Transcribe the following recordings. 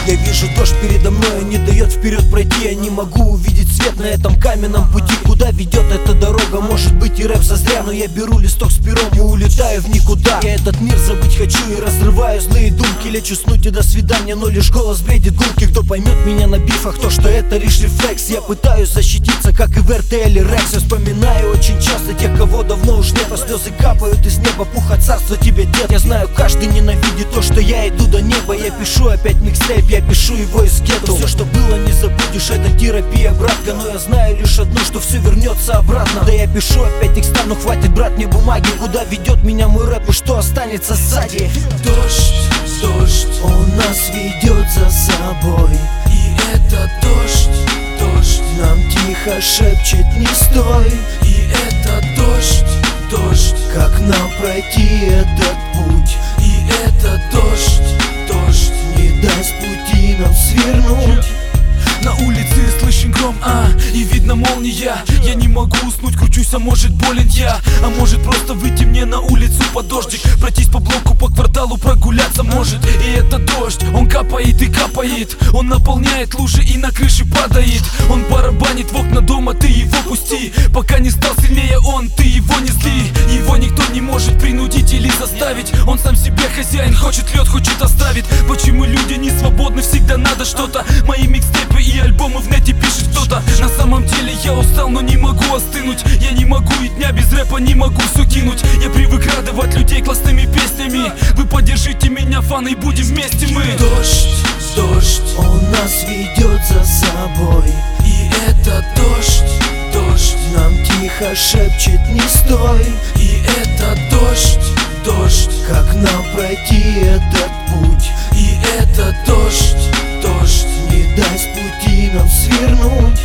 Я вижу дождь передо мной, не дает вперед пройти. Я не могу увидеть свет на этом каменном пути. Куда ведет эта дорога? Может быть и рэп зазря, но я беру листок с пером и улетаю в никуда. Я этот мир забыть хочу и разрываю злые думки. Лечу снуть и до свидания, но лишь голос бредит гулки. Кто поймет меня на бифах, то что это лишь рефлекс. Я пытаюсь защититься, как и в РТЛ и Рекс. Я вспоминаю очень часто тех, кого давно уж нет. А слезы капают из неба, пуха царства тебе дед. Я знаю, каждый ненавидит то, что я иду до неба. Я пишу опять микстейп, я пишу его из гетто. Все, что было, не забудешь, это терапия, братка. Но я знаю лишь одно, что все вернется обратно. Да я пишу опять текста, но хватит брать мне бумаги. Куда ведет меня мой рэп и что останется сзади? Дождь, дождь, он нас ведет за собой. и это дождь, дождь, Нам тихо шепчет не стой. и это дождь, дождь, Как нам пройти этот путь? и это дождь, дождь. Не даст пути нам свернуть. На улице слышен гром, и видно молния. Я не могу уснуть, кручусь, а может болен я. А может просто выйти мне на улицу под дождик, пройтись по блоку, по кварталу, прогуляться может. И это дождь, он капает и капает. Он наполняет лужи и на крыше падает. Он барабанит в окна дома, ты его пусти. Пока не стал сильнее он, ты его не зли. Его никто не может принудить или заставить. Он сам себе хозяин, хочет лед, хочет оставить. Почему люди не свободны, всегда надо что-то. Мои микстейпы и альбомы в нете пишет кто-то. На самом деле я устал, но не могу остынуть. Я не могу и дня без рэпа не могу все кинуть. Я привык радовать людей классными песнями. Вы поддержите меня, фаны, и будем вместе мы. Дождь, дождь, Он нас ведет за собой. и это дождь, дождь, Нам тихо шепчет не стой. и это дождь, дождь, Как нам пройти этот путь? и это дождь, дождь. Не даст пути нам свернуть.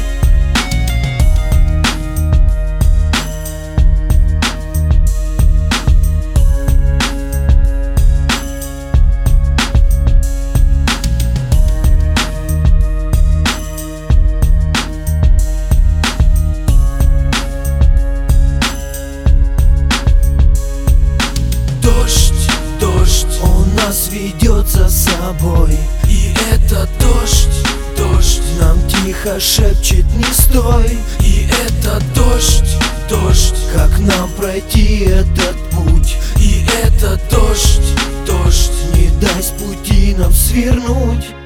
Дождь, дождь, Он нас ведет за собой. и это дождь, дождь, Нам тихо шепчет не стой. и это дождь, дождь, Как нам пройти этот путь? и это дождь, дождь. Не даст пути нам свернуть.